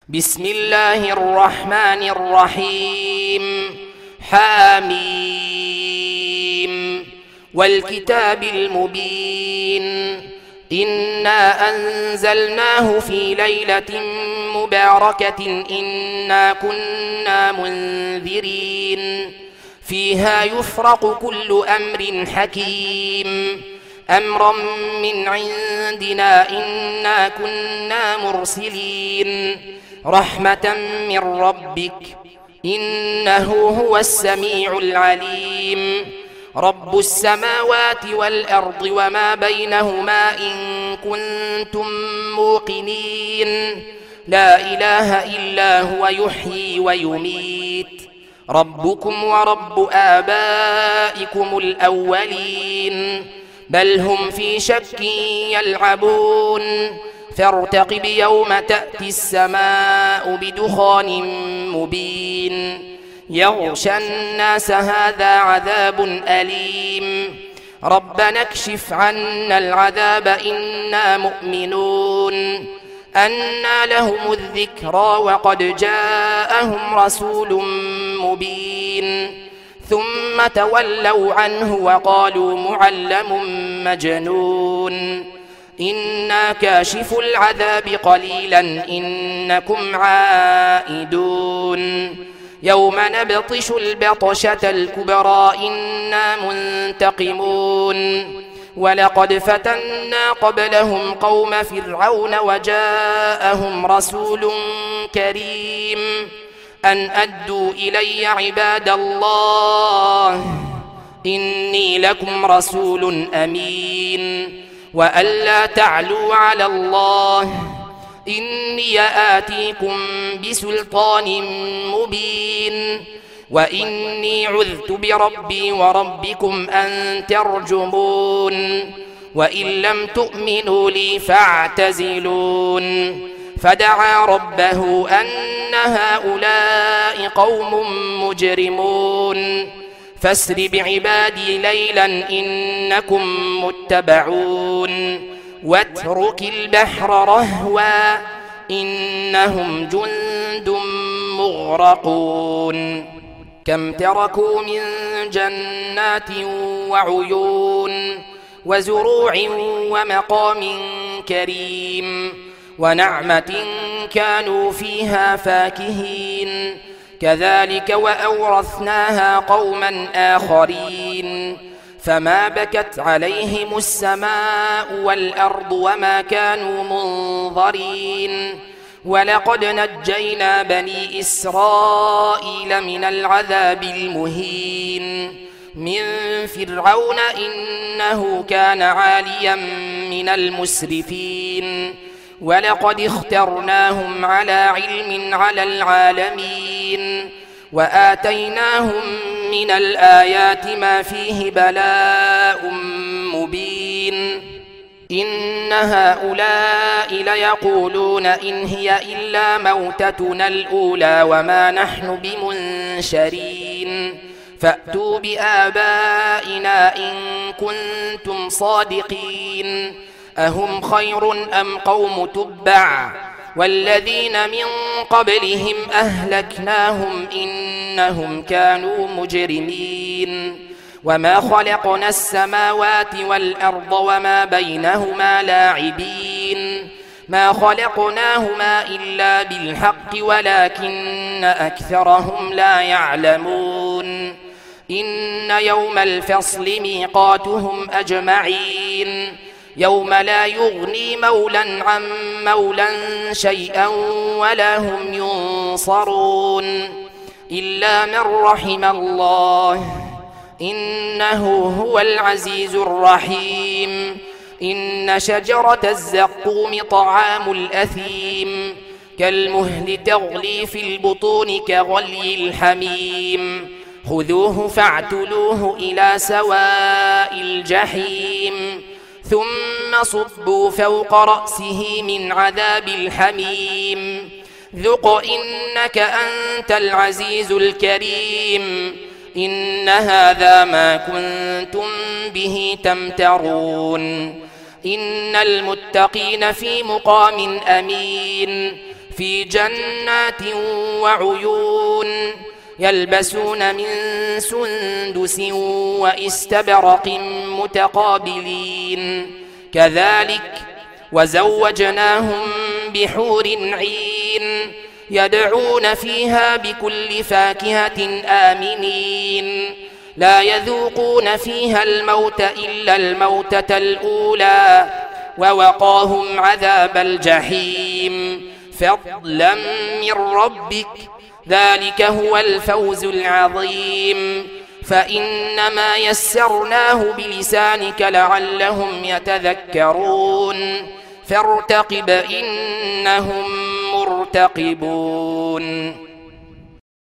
بسم الله الرحمن الرحيم حميم والكتاب المبين إنا أنزلناه في ليلة مباركة إنا كنا منذرين فيها يفرق كل أمر حكيم أمرا من عندنا إنا كنا مرسلين رحمة من ربك إنه هو السميع العليم رب السماوات والأرض وما بينهما إن كنتم موقنين لا إله إلا هو يحيي ويميت ربكم ورب آبائكم الأولين بل هم في شك يلعبون فارتقب يوم تأتي السماء بدخان مبين يغشى الناس هذا عذاب أليم ربنا اكشف عنا العذاب إنا مؤمنون أنى لهم الذكرى وقد جاءهم رسول مبين ثم تولوا عنه وقالوا معلم مجنون إنا كاشف العذاب قليلا إنكم عائدون يوم نبطش البطشة الكبرى إنا منتقمون ولقد فتنا قبلهم قوم فرعون وجاءهم رسول كريم أن أدوا إلي عباد الله إني لكم رسول أمين وألا تعلوا على الله إني آتيكم بسلطان مبين وإني عذت بربي وربكم أن ترجمون وإن لم تؤمنوا لي فاعتزلون فدعا ربه أن هؤلاء قوم مجرمون فاسر بعبادي ليلا إنكم متبعون واترك البحر رهوا إنهم جند مغرقون كم تركوا من جنات وعيون وزروع ومقام كريم ونعمة كانوا فيها فاكهين كذلك وأورثناها قوما آخرين فما بكت عليهم السماء والأرض وما كانوا منظرين ولقد نجينا بني إسرائيل من العذاب المهين من فرعون إنه كان عاليا من المسرفين ولقد اخترناهم على علم على العالمين وآتيناهم من الآيات ما فيه بلاء مبين إن هؤلاء ليقولون إن هي إلا موتتنا الأولى وما نحن بمنشرين فأتوا بآبائنا إن كنتم صادقين أهم خير أم قوم تبع والذين من قبلهم أهلكناهم إنهم كانوا مجرمين وما خلقنا السماوات والأرض وما بينهما لاعبين ما خلقناهما إلا بالحق ولكن أكثرهم لا يعلمون إن يوم الفصل ميقاتهم أجمعين يوم لا يغني مولا عن مولا شيئا ولا هم ينصرون إلا من رحم الله إنه هو العزيز الرحيم إن شجرة الزقوم طعام الأثيم كالمهل تغلي في البطون كغلي الحميم خذوه فاعتلوه إلى سواء الجحيم ثم صبوا فوق رأسه من عذاب الحميم ذق إنك أنت العزيز الكريم إن هذا ما كنتم به تمترون إن المتقين في مقام أمين في جنات وعيون يلبسون من سندس واستبرق متقابلين كذلك وزوجناهم بحور عين يدعون فيها بكل فاكهة آمنين لا يذوقون فيها الموت إلا الموتة الأولى ووقاهم عذاب الجحيم فضلا من ربك ذلك هو الفوز العظيم فإنما يسرناه بلسانك لعلهم يتذكرون فارتقب إنهم مرتقبون